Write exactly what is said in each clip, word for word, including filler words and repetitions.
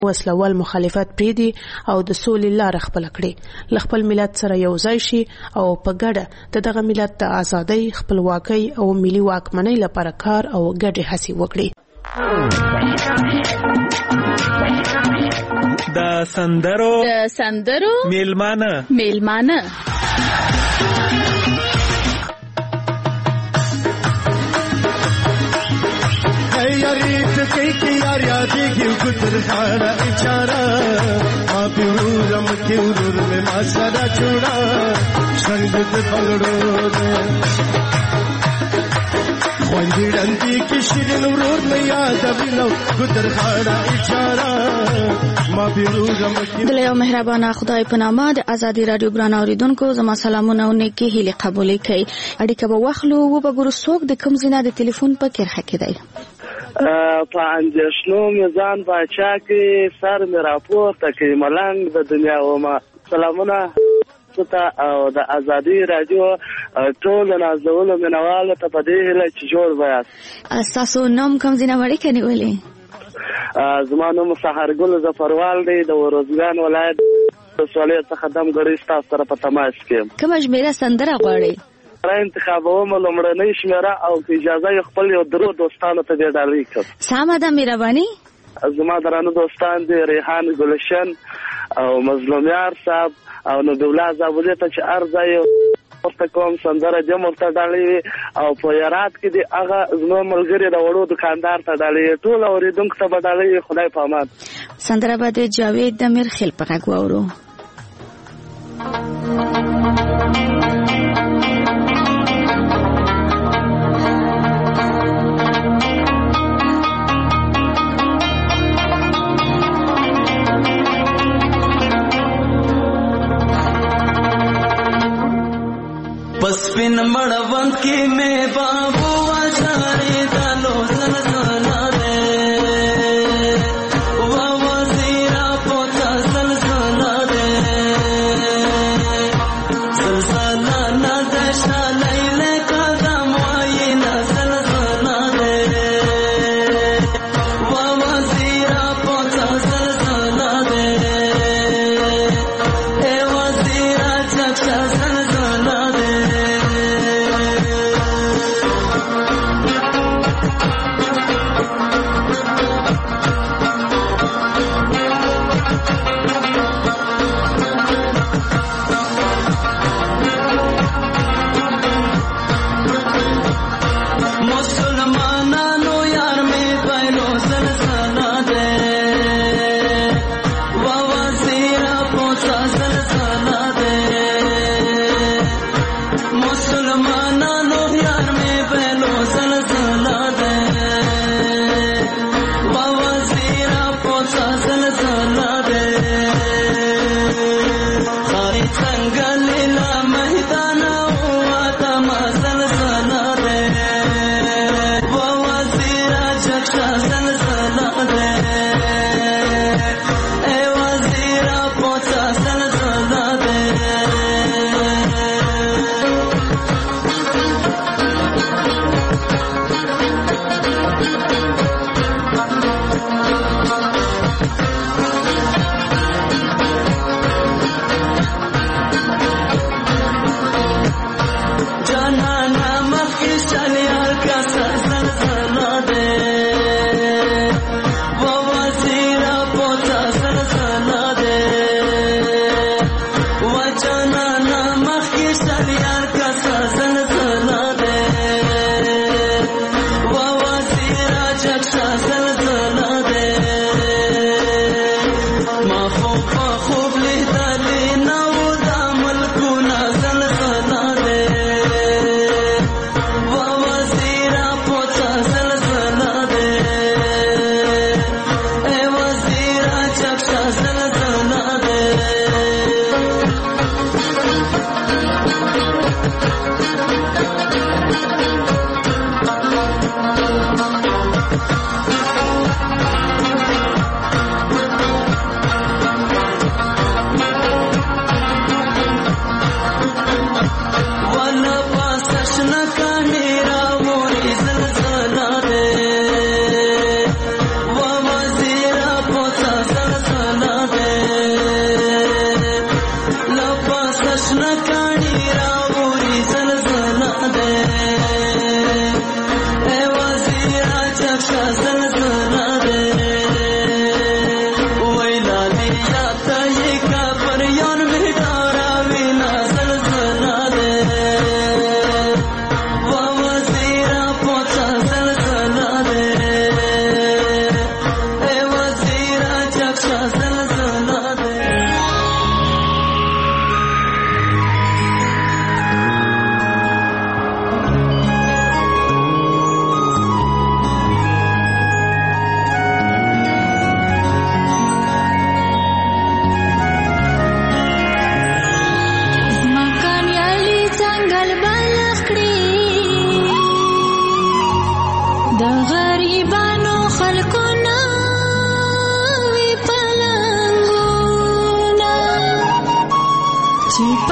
وسلوال مخالفت پریدي او د سولې لار خپل کړي، خپل ملت سره یو ځای شي او په ګډه د دغه ملت د ازادۍ، خپلواکۍ او ملي واکمنۍ لپاره کار او ګډې هڅې وکړي. د سندرو د سندرو میلمانه میلمانه کئی کی یار یادی کی گزر خانہ اچارا آبیورم کی ورور میں ماسرا چھوڑا شنگت پگڑو دے خوانجی ڈنگی کی شیرین ورور میں یاد ابینو گزر خانہ اچارا مابیورم کی دل یو مهربانه خدای په نامه د ازادي رادیو ګران اوریدونکو زما سلامونه او نیکی هیله قبول کړئ. اړیکه به واخلو و به ګورو څوک د کوم ځای د ټلیفون په کرخه کې دی. په اندېښنو مې ځان باچا کې سر مې راپورته کړي ملنګ د دنیا ومه. سلامونه ته او د ازادي رادیو ټول نازولو مینوالو ته په دې هیله چې جوړ بیاست. ستاسو نوم کوم ځای نه اړیکه نیولې؟ زما نوم سحرګل ظفروال دی د وروزګان ولایت ولسوالۍ څخه دمګړۍ ستاسو سره په تماس کې یم. کومه شمېره سندره غواړئ؟ را انتخابوم لومړنۍ شمېره او که اجازه یې خپل یو درو دوستانو ته دې ډالۍ کړم. سمه ده مهرباني. زما درانه دوستان دي ریحان ګلشن او مظلومیار صاحب او نبی الله زابودی ته چې هر ځای ورته کوم سندره دې ورته ډالۍ او په یارات کې دې هغه زما ملګري د وړو دکاندار ته ډالۍ ټول اورېدونکو ته به ډالۍ. خدای په امان. سندره به د جاوید د میرخیل په غږ واورو. बस पिन मड़वंत की में बाबू आचारे दालो सलसला रे वा वजीरा पोता सलसला रे सलसला ना दशा लैले कदम आई ना सलसला रे वा वजीरा पोता सलसला रे ए वजीरा चक्षा सलसला रे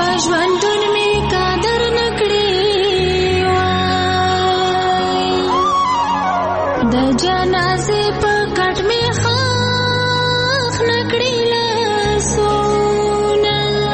ژوندون می قدر نکړي د جنازې په کټ می خاخ نکړي لاسونه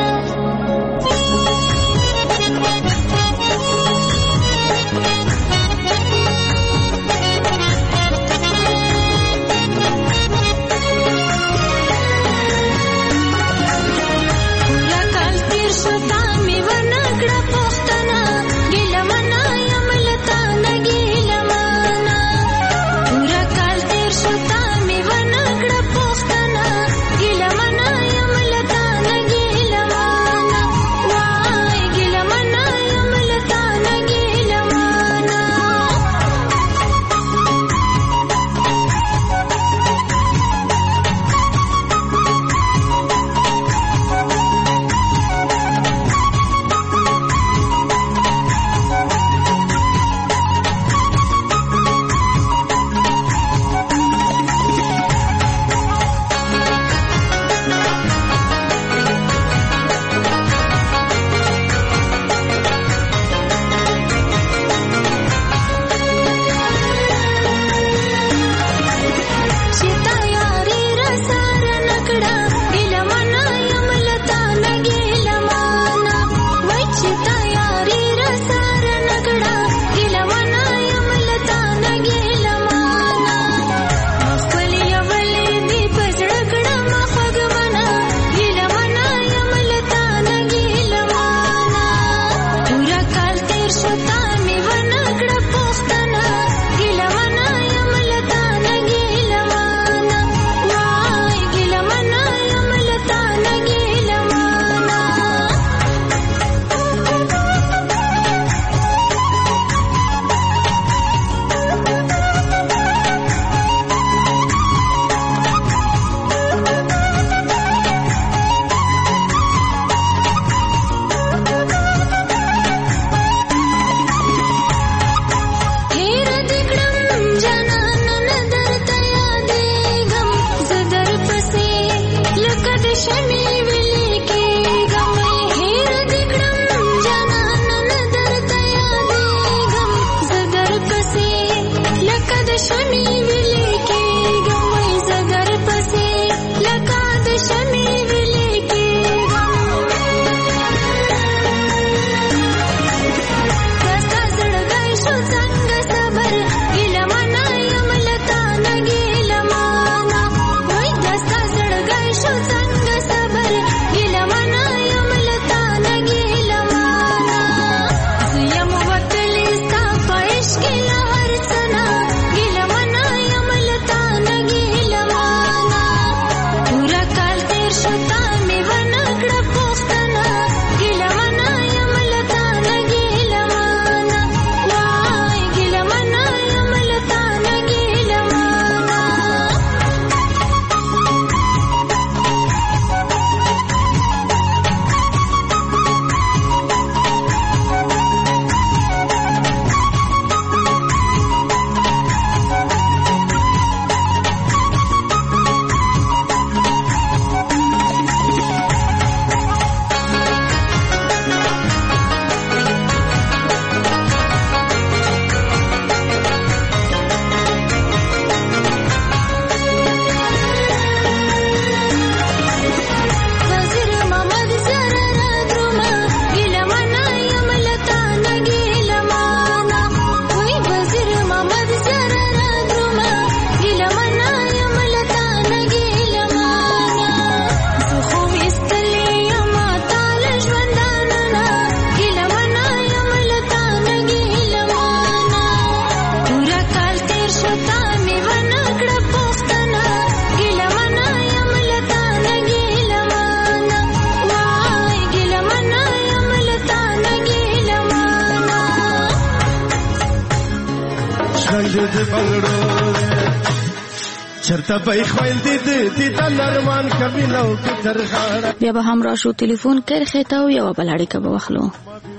بیا به هم راشو تلیفون کرخه ته او یو بل اړیکه به واخلو.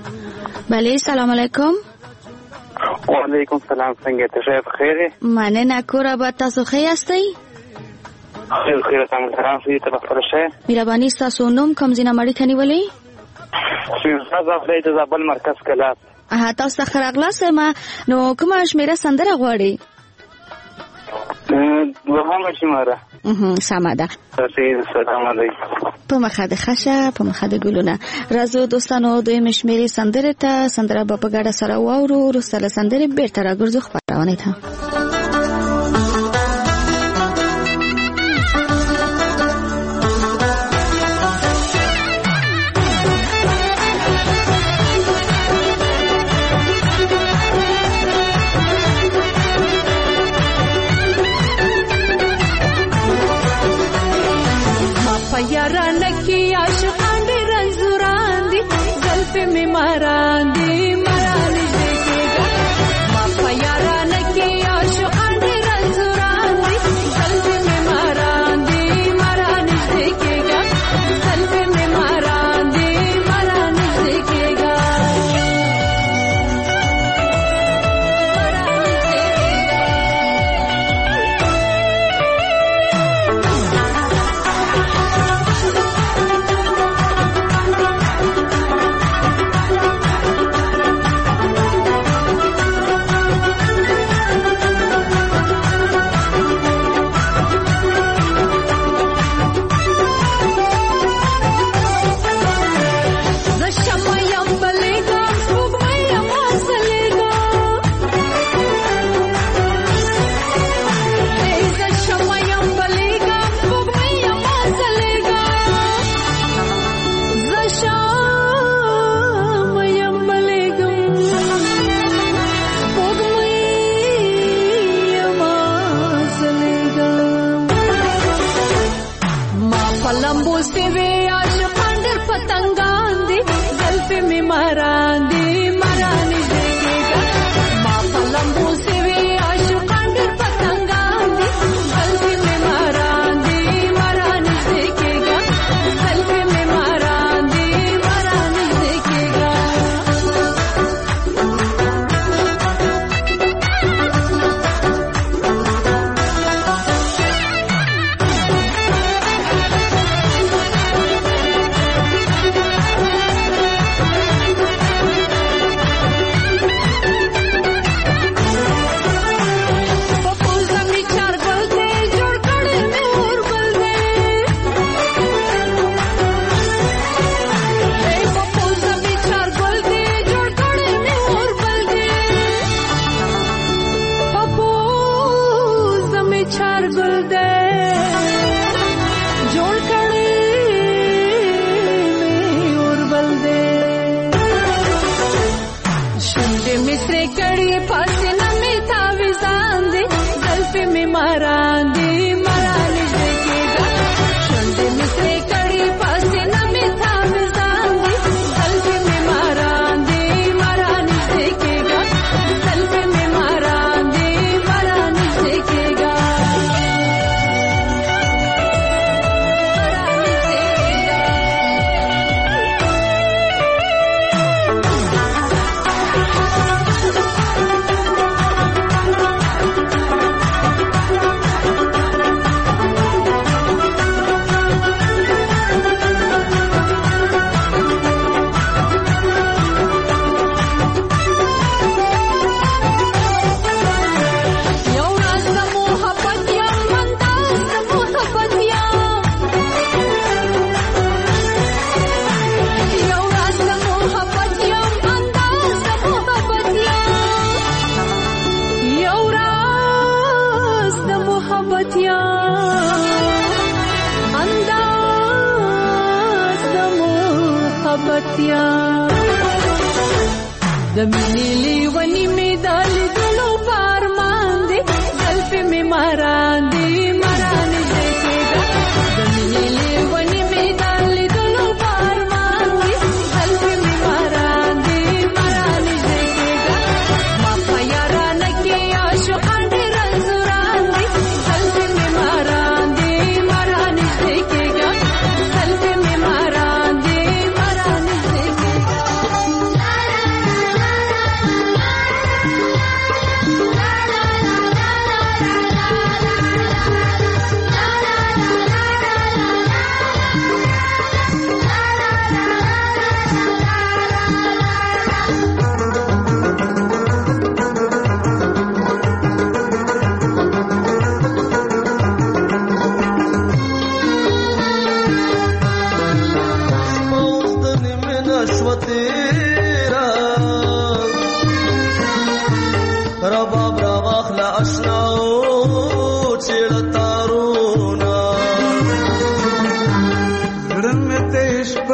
بله سلام علیکم. وعلیکم سلام. څنګه ته ښه بخیر؟ مننه. کور به تاسو ښه یاستئ؟ خیر خیر تاسو سلام. ته په خپل ښه؟ مهرباني تاسو نوم کوم ځای نه مړی کني ولې؟ شیرزاد افری د زابل مرکز کلاس. ها تاسو ته راغلاست ما نو کومه شمیره سندره غواړي؟ دوهمه شمیره. سمه ده. سلام علیکم. په مخه د خشه په مخه د ګلونه. راځو دوستانو دوی شمیرې سندره ته سندره په ګډه سره واورو وروسته سندره بیرته راګرځو خبرونه ته. La la la la la la la.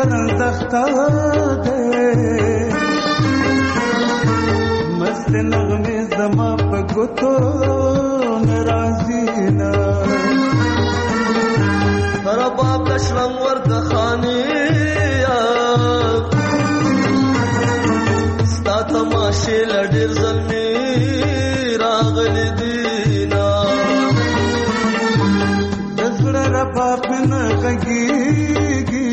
برن دختا دے مست نغمے زما پگتو نرازی نا رباب دشلم ورد خانیا ستا تماشې لډیر زلمی راغلی دینا دزړه رباب نه غږیږي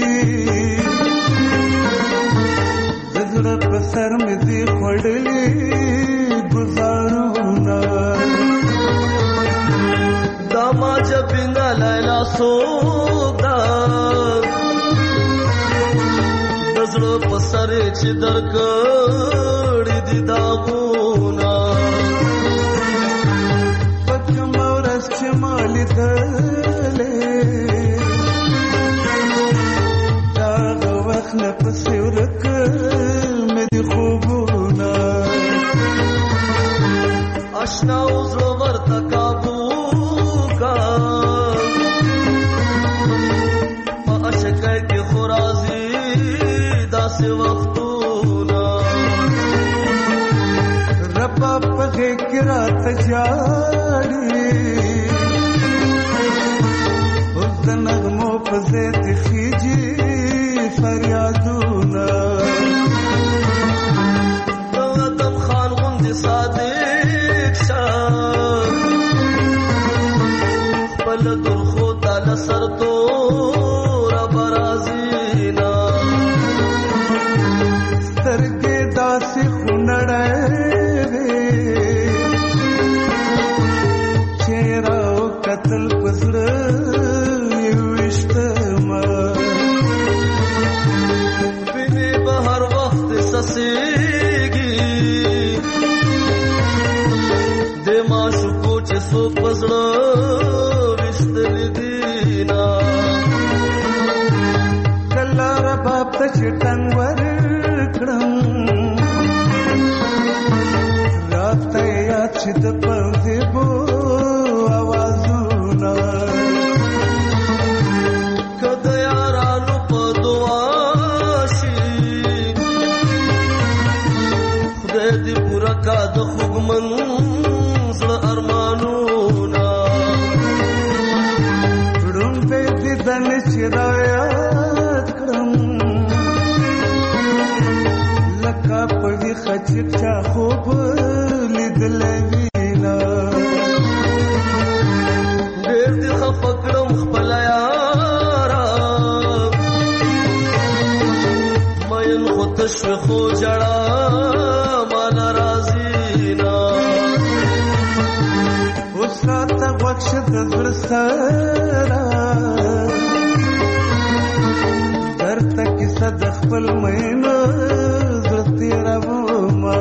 دزړه په سر مې دی خړلې گزارونه داما جبینا لیلا سودا دزړه په سر چې درکړې دي داغونه پکم ورځ چې مالې دلې دا وخت نه پسې ورک مې دي خوبونه آشنا وزړه ورته کابو کا په اشکای کې خورازي داسې وختونه رب په کې رات جاړي اوس د نغمو په زیت خيجي فریادونه دم خان غوندې صادق شه خپل درخو تاله سر توره برازینا سترګې داسې خونړې چهره او قتل پزړه یو وشتما ویني به هر وخت سسیږي د معشوقو چې څو پزړه وشتل دینا کله رباب ته چې ټنګ ورکړم راته یاد چې د پردې بو آوازونه که د یارانو په دعا شي خدای دې پوره کا د خوږمن زړه ارمانونه ړومبې دیدن چې رایاد کړم لکه په ویښه چې چا خوب لیدلی وینا ډېر دې خفه کړم خپله یاره مین خو تش وې خو ژړا ماله راځي نه اوس راته غوږ شه د زړه سره درته کیسه د خپل مینه زړه تېرومه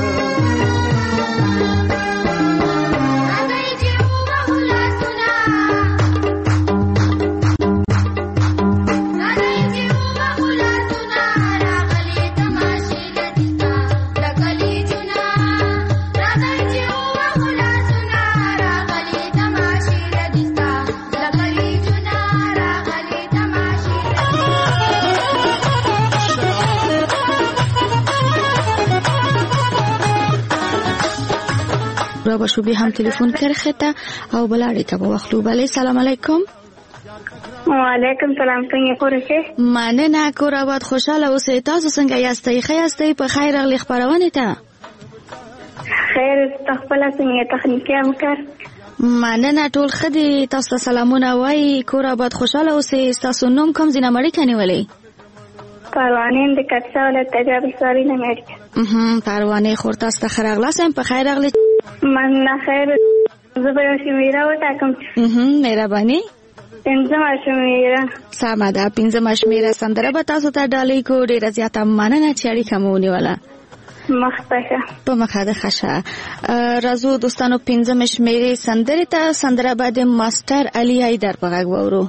را باشو بی هم تلفن کرخته او بلاړی ته وختو بله سلام علیکم وعلیکم سلام څنګه خورشه مننه کور آباد خوشاله اوسئ تاسو څنګه یاستئ ښه یاستئ په خیر راغلی خپرونې ته خیر تخپل څنګه تخنیکی امکار مننه ټول ښه دي تاسو ته سلامونه وایي کور آباد خوشاله اوسئ ستاسو نوم کوم ځای نه مړی کنیولی پروانې د کټسا ولایت تجاب ساری نه مړی پروانې خور تاسو ته ښه راغلاست په خیر راغلی مننه خیر زه به یو شمیره وټاکم مهرباني پنځمه شمیره سمه ده پنځمه شمیره سندره به تاسو ته ډالۍ کو ډېره زیاته مننه چې اړیکه مو ونیوله مخته شه په مخه ده ښه شه راځو دوستانو پنځمه شمیرې سندرې ته سندره به د ماسټر علي حیدر په غږ واورو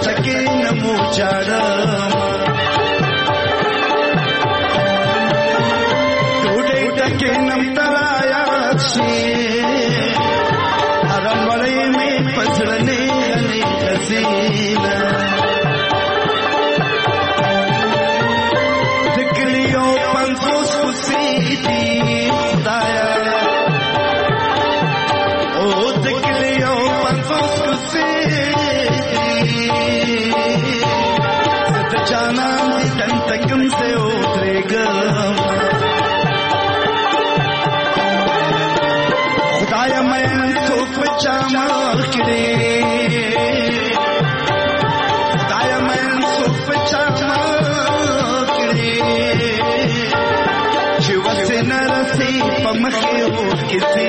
چټکې نمو چاړم ډوډۍ ټکې نم ترایا شي هغه مړې مې پسړنې غني حسینه ذکریو پنځوس کوسيتي خدایا او ذکریو پنځوس کوسيتي ست جانا دن تکم سے اترېګا خدایا مې تو پچا مار کړې خدایا مې تو پچا مار کړې چې وسنه رسي په مخې او کسي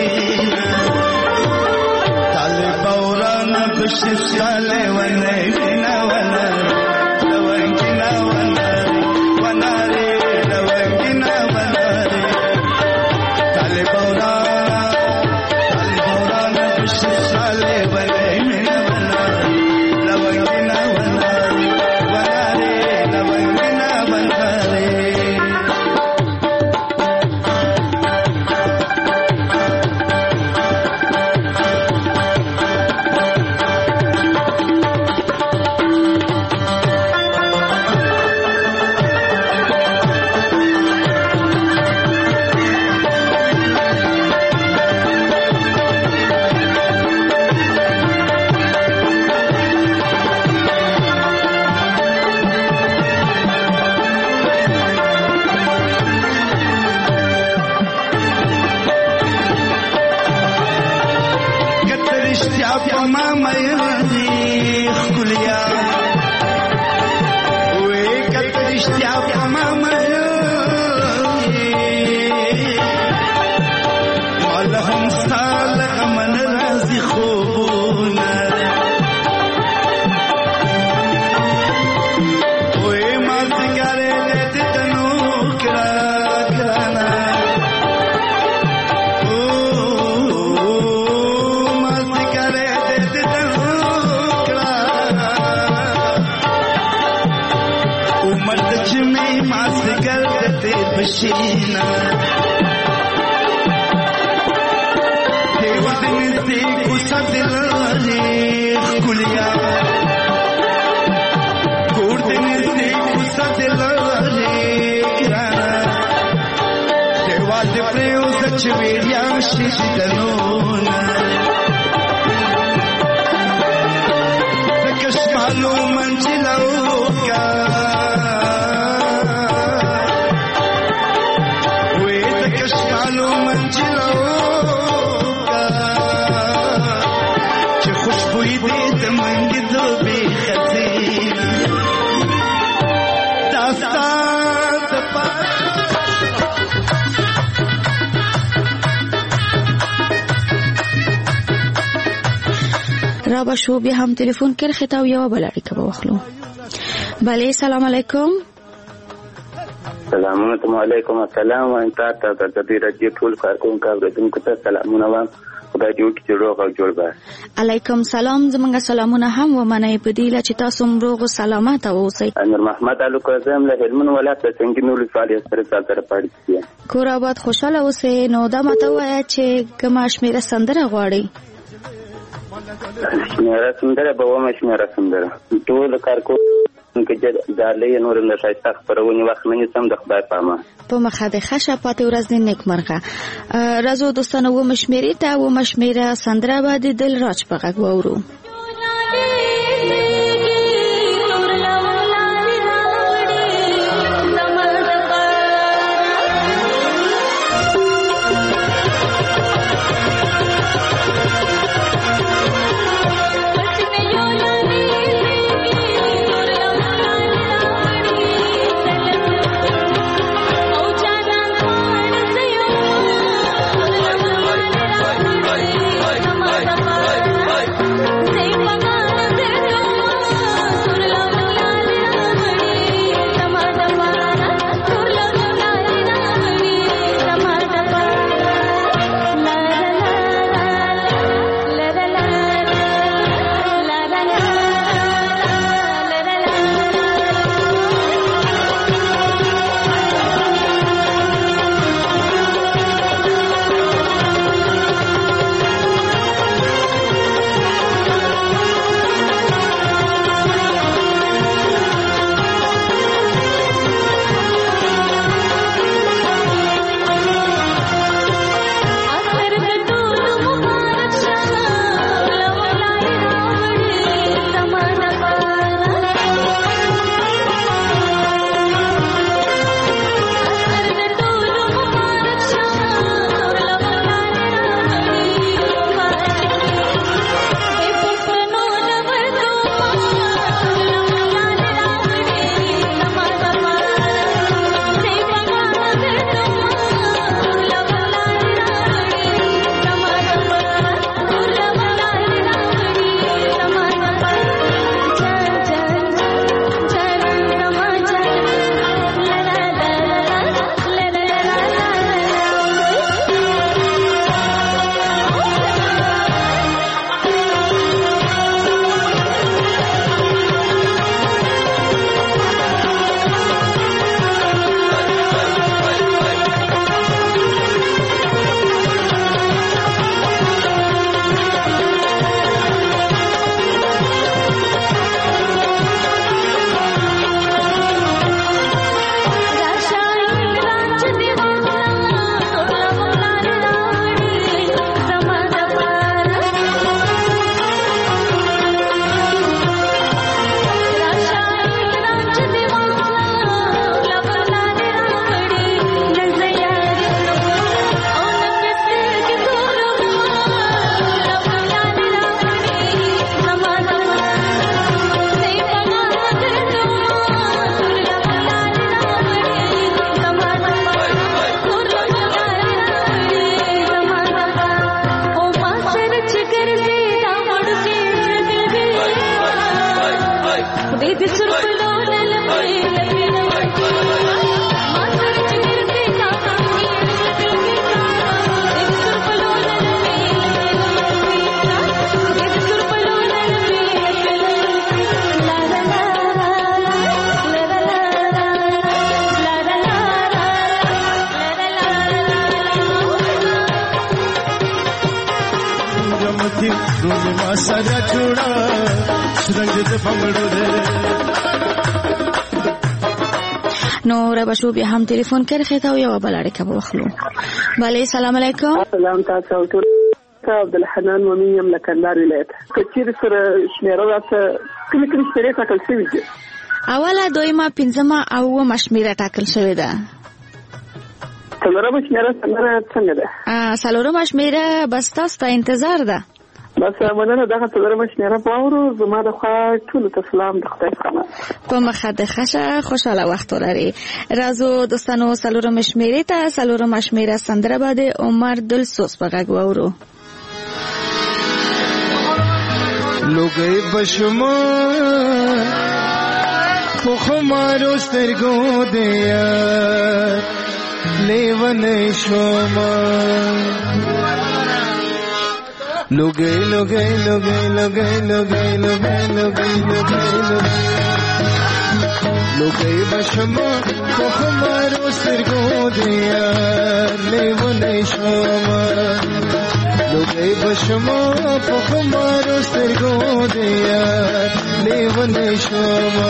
طالب اوران بششاله ونه نه ونه لوانګنا ونه وناره لوانګنا وناره طالب اوران طالب اوران بششاله ونه نه ونه لوانګنا ونه وناره لوانګنا وناره رابا شو بیا هم تلیفون کړ خطا او یو بل اړیکه به واخلو. بله سلام علیکم. سلام علیکم. السلام علیکم. ته د دې راډیو ټول کارکونکو اوریدونکو ته سلامونه وایم. خدای دې وکړي چې روغ او جوړ به. علیکم سلام. زمونږ سلامونه هم ومنئ په دې چې تاسو روغ او سلامت اوسئ. نور محمد علي کوزم له هلمند ولایت څنګه نور فعالیت سره سره پاتې دي. کور آباد خوشاله اوسئ. نو دا ماته وایي چې کومه شمیره سندره غواړي؟ شمیره سندره به ومه شمیره سندره ټول کارکونکو کې دالې نور نه شایسته خبرونه وخت نه سم د خدای پامه په مخه د خشه پاتې ورځ د نیکمرغه. راځو دوستانو و مشمیرې ته و مشمیره سندره به د دل راج په غږ واورو. Say सारा छोड़ा रंग दे बंगड़ो दे نو را بشو بیا هم ټلیفون کړی خته او یو بل اړیکه به وخلو. بله السلام علیکم. سلام تاسو ټول. عبد الحنان ومن یم لکندار ولایت. کچیر سره شمیره راته کله کله سره ټاکل شوی دی. اوله دویمه پنځمه او مشمیره ټاکل شوی ده. څلورمه شمیره څنګه ده؟ ا څلورمه شمیره بس تاسو ته انتظار ده. بس مننه دغه څلورمه شمیره پاورو زما د خوا ټول ته سلام د خدای څخه. په مخه د خشه خوشاله وخت ولري. رازو دوستانو څلورمه شمیره ته څلورمه شمیره سندره باندې عمر دلسوز په غږ وورو. لوګي بشما په خمارو سترګو دی لیوان شوما لوګي لوګي لوګي لوګي لوګي لوګي لوګي لوګي لوګي بشما په خمارو سترګو دی لیوان شوما لوګي بشما په خمارو سترګو دی لیوان شوما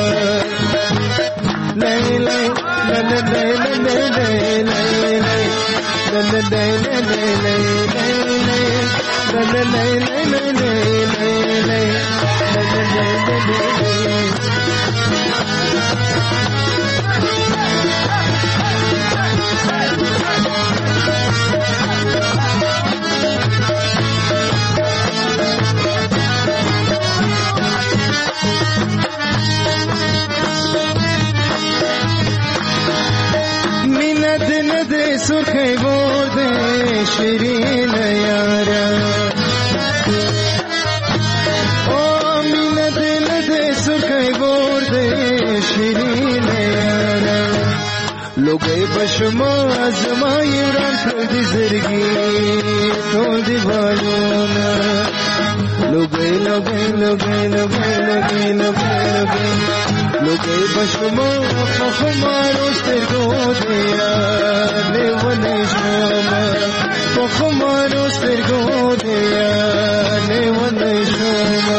لای لای لای لای لای لای لای सुखे बोदे शिरीन यारा ओ मीना दिल दे सुखे बोदे शिरीन यारा लोगे बशमा आजमाई रान थोड़ी जिंदगी थोड़ी बालूना लोगे लोगे लोगे लोगे लोगे लोगे लोगे लोगे बशमा खमारो سترګو दिया लेवने शोमा खमारो سترګو दिया लेवने शोमा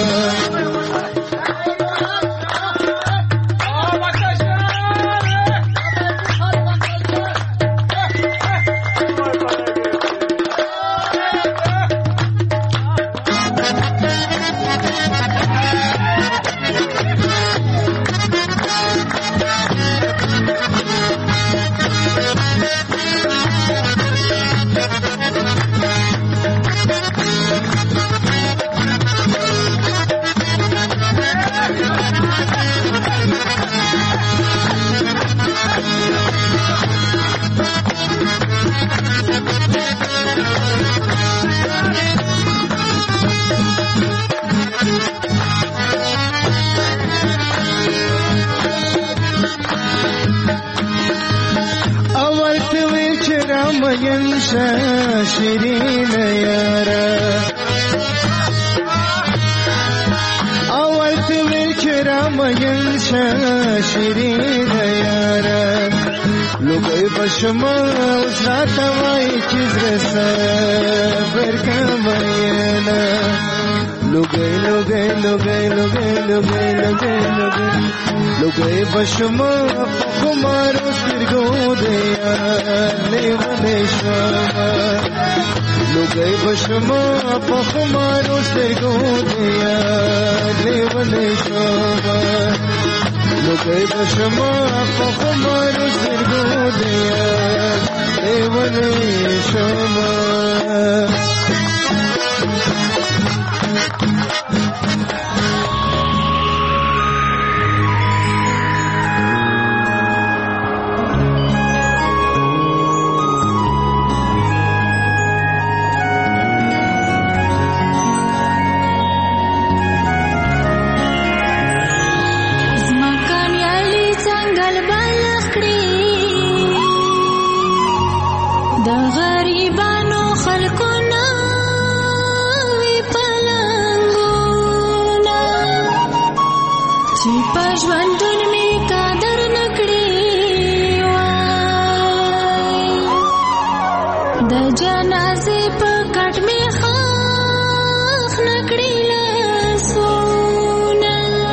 شیرین یارا اول تو چرام ینشا شیرین یارا لوگای بشما وزرات وای چیز رسا برکماینا لوگای لوگای لوگای لوگای لوگای لوگای لوگای لوگای بشما خمارو سترګو دیا لیوانه شوما لوگای بشما خمارو سترګو دیا لیوانه شوما لوگای بشما خمارو سترګو دیا لیوانه شوما زما چې په ژوندون مې قدر نکړې وای د جنازې په کټ مې خاخ نکړې لاسونه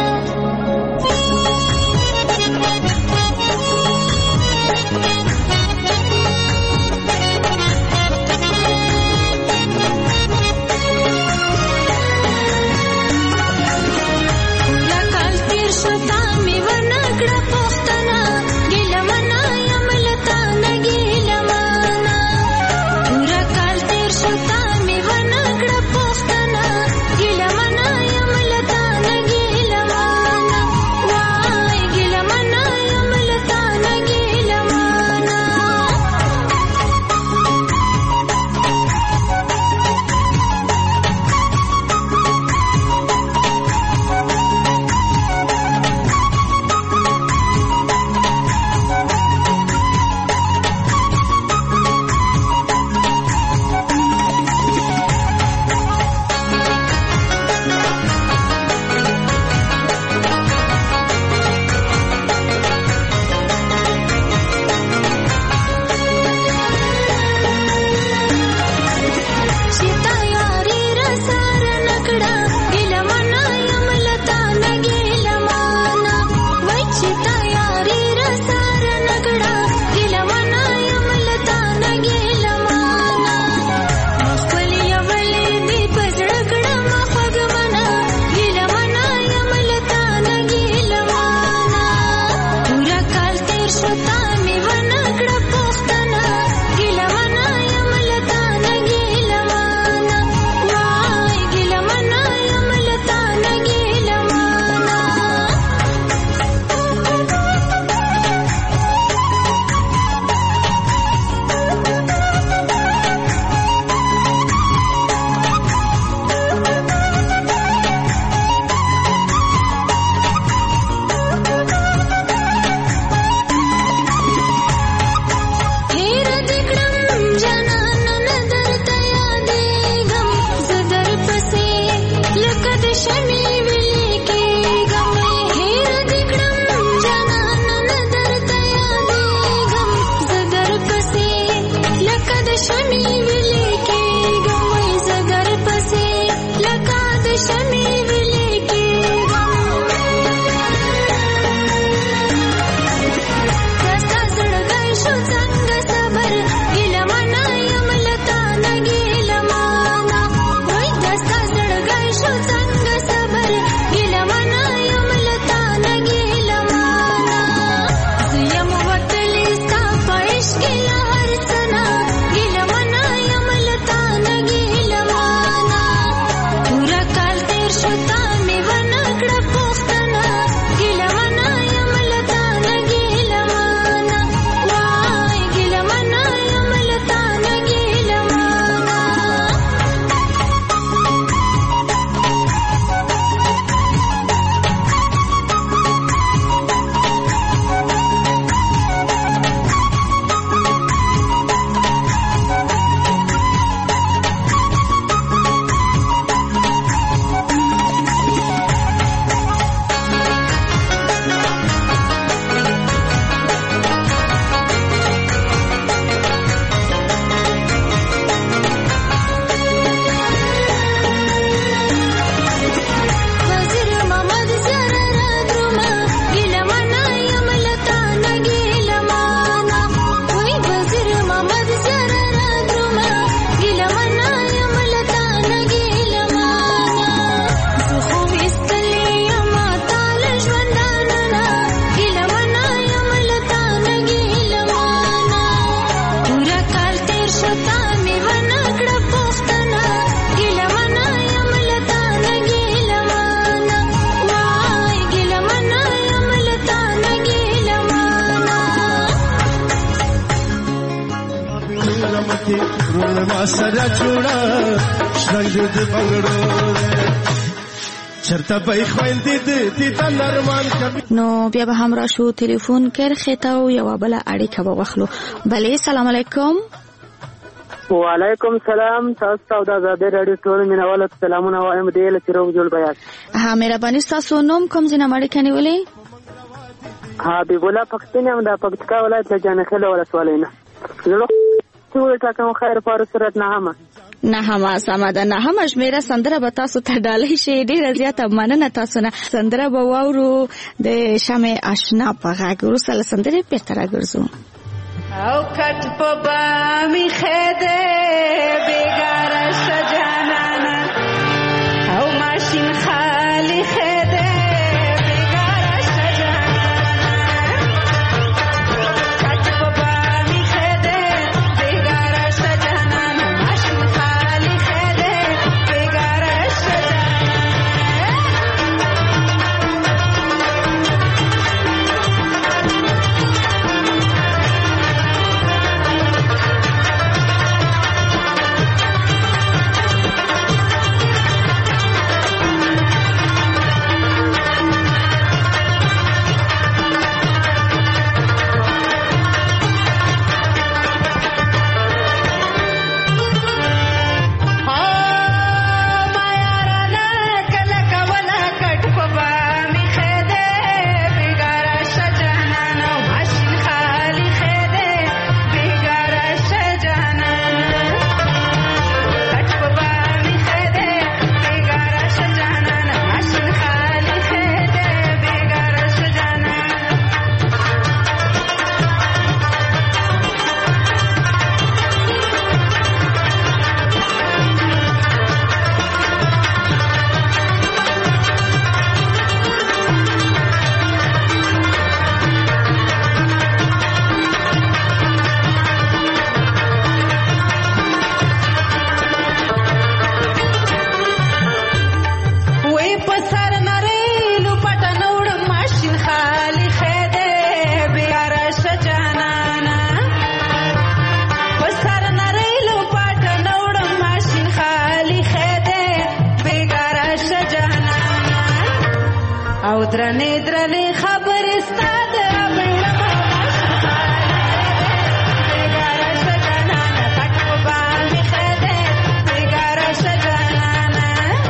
سره جوړه شرنګ د بنگړو چرته به خويندې دې د نرمان کبي. نو بیا به هم راشو ټلیفون کرخه ته یو بل اړیکه به وخلو. بله سلام علیکم. وعلیکم سلام. تاسو ته د آزادۍ راډیو ټول مینوالو ته سلامونه وایم. د له چیرو جوړ بیان. ها مهرباني تاسو نوم کوم ځای نه مړ کني ولې؟ حبیب الله پښتون یم د پکتیکا ولایت له جانخیل ولسوالۍ نه. زړه ټول ټاکم خیر پر سرت نه هم نه هم سماده نه هم شمیره سندره به تاسو ته ډالۍ شي. ډیره زیاته مننه تاسو نه. سندره به واورو د شمع آشنا په غږ. وروسته له سندرې بیرته راګرځو. او کټ په بامي خده بیګاره شجانانا او ماشین خالی خده بیګاره شجانانا کټ په بامي خده بیګاره شجانانا ماشین خالی خده بیګاره او درنې درنې خبرې ستاد بیړه بیګاره شجانانا کټ په باندې خده بیګاره شجانانا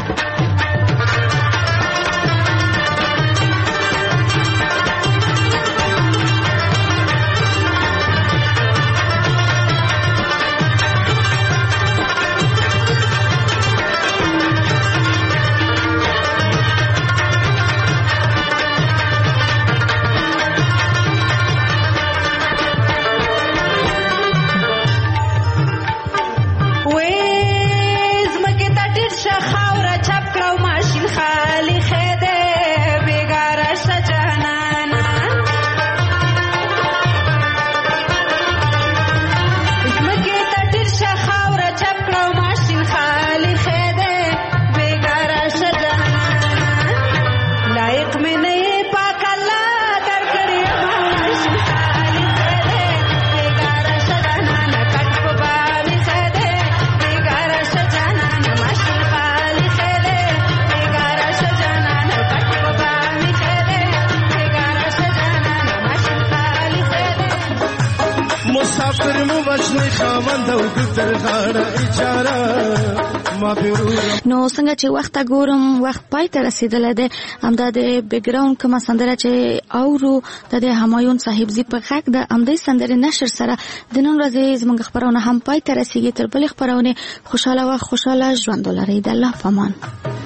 نو څنګه چې وخت ګورم وخت پای ته رسیدلی دی. همدا د بیک ګراوند کومه سندره چې اورو د همایون صاحبزي په غږ د همدې سندرې نشر سره د نن ورځې زموږ خپرونه هم پای ته رسیږي. تر بلې خپرونې خوشحاله وخت خوشحاله ژوند ولرئ. د الله په امان.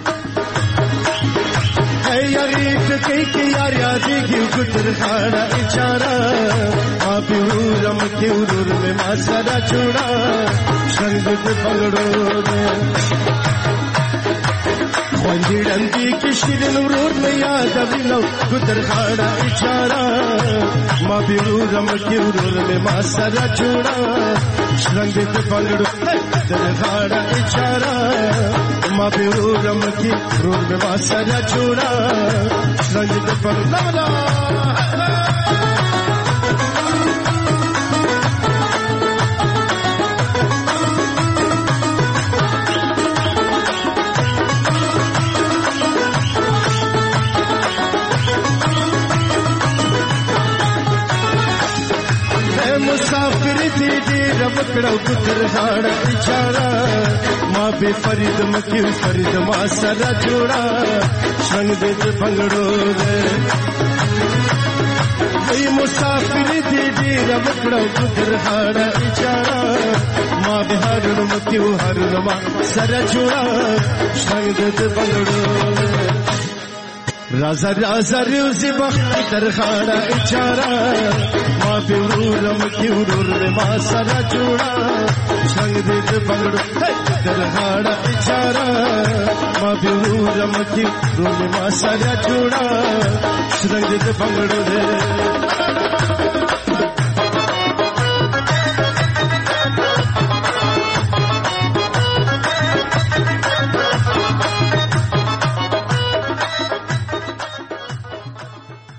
یاري ټکی کې یار یادېږي ګوتر خاړه اچارا ما پیورم کې ورور مې ما سره چوڑا څنګه دې پګړو خوندې ډندې کې شیرین ورور مې یاد وینو ګوتر خاړه اچارا ما پیورم کې ورور مې ما سره چوڑا څنګه دې پګړو ګوتر خاړه اچارا ما پیورم کې ورور مې ما سره چوڑا څنګه دې پګړو مسافر دې ډېر वकड़ा गुदर खाड़ा इचारा माँ बे फरीद मक्यू फरीद माँ सरा जोड़ा संग दे भंगड़ो रे वही मुसाफिर थी डेरा वकड़ा गुदर खाड़ा इचारा माँ बे हारून मक्यू हारून माँ सरा जोड़ा संग दे भंगड़ो राजा राजा रूसी वक्त कर खाड़ा इचारा माँ बेरूरम क्यूरूर में माँ सरा जोड़ा संग दे बंगड़ो कर खाड़ा इचारा माँ बेरूरम क्यूरूर में माँ सरा जोड़ा संग दे बंगड़ो रे